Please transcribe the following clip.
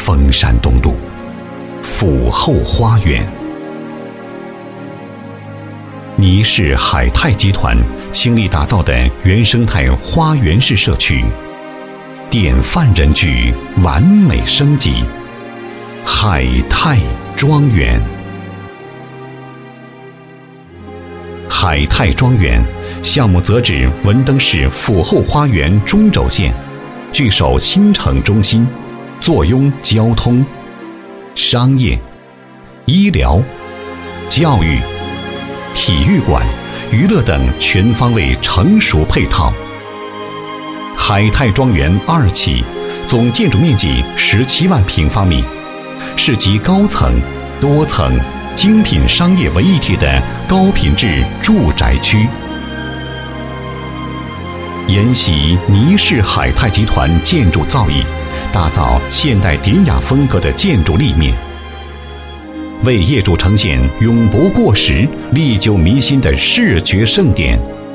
峰山东路府后花园。倪氏海泰集团倾力打造的原生态花园式社区，典范人居，完美升级。海泰庄园。海泰庄园项目择址文登市府后花园中轴线，据守新城中心，坐拥交通、商业、医疗、教育、体育馆、娱乐等全方位成熟配套。海泰庄园2期，总建筑面积17万平方米，是集高层、多层、精品商业为一体的高品质住宅区。沿袭倪氏海泰集团建筑造诣，打造现代典雅风格的建筑立面，为业主呈现永不过时、历久弥新的视觉盛典。